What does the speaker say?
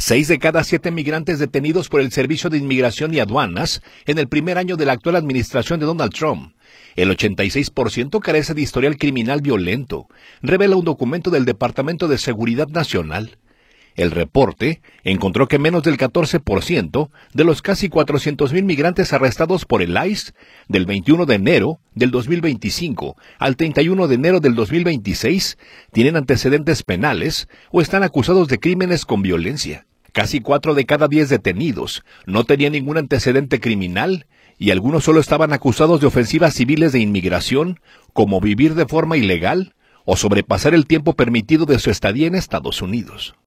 6 de cada 7 migrantes detenidos por el Servicio de Inmigración y Aduanas en el primer año de la actual administración de Donald Trump. El 86% carece de historial criminal violento, revela un documento del Departamento de Seguridad Nacional. El reporte encontró que menos del 14% de los casi 400,000 migrantes arrestados por el ICE del 21 de enero del 2025 al 31 de enero del 2026 tienen antecedentes penales o están acusados de crímenes con violencia. Casi 4 de cada 10 detenidos no tenían ningún antecedente criminal y algunos solo estaban acusados de ofensivas civiles de inmigración, como vivir de forma ilegal o sobrepasar el tiempo permitido de su estadía en Estados Unidos.